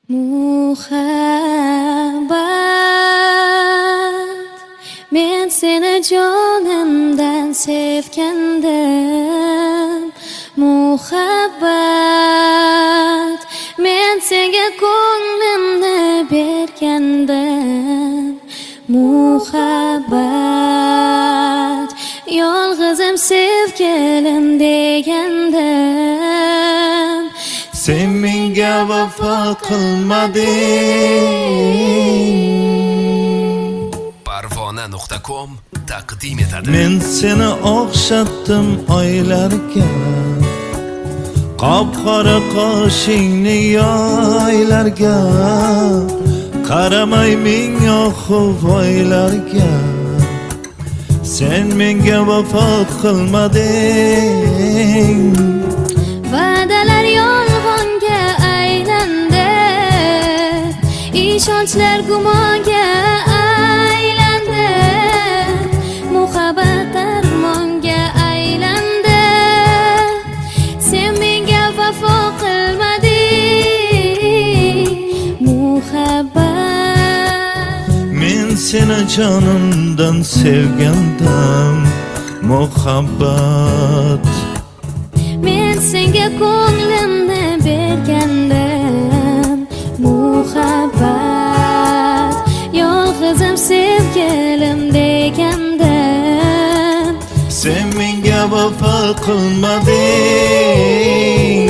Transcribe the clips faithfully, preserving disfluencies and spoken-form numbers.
Muhabbat, men seni jonimdan sevgandim. Muhabbat, men senga ko'nglimni bergandim. Muhabbat, yolg'izim sevgilim degandim. Sen menga vafo qilmading. Parvona nuqta com taqdim etadi. Men seni o'xshatdim oylarga, qop-qora qoshingni yoylarga, qaramay ming voylarga. Sen menga vafo qilmading. Va'dalar yolg'onga aylandi, ishonchlar gumonga aylandi. Muhabbat darmonga aylandi. Sen menga vafo qilmading. Muhabbat, Men seni jonimdan sevgandim. Muhabbat, men senga ko'nglimni bergandim. Muhabbat, yolg'izim sevgilim degandim. sen menga vafo qilmading.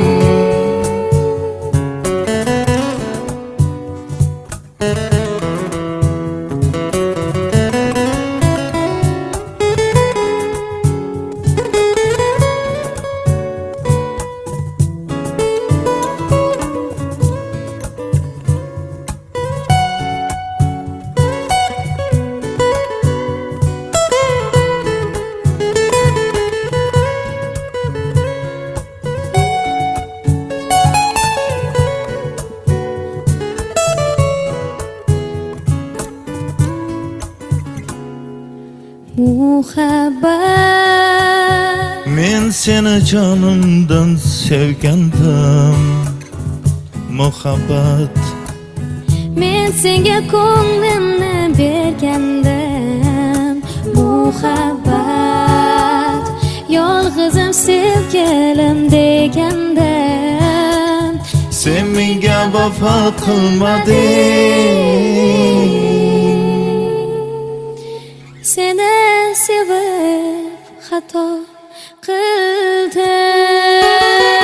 Muhabbat, Men seni jonimdan sevgandim. Muhabbat, men senga ko'nglimni bergandim. Muhabbat, yolg'izim sevgilim degandim. sen menga vafo qilmading. Seni sevib xato qildim.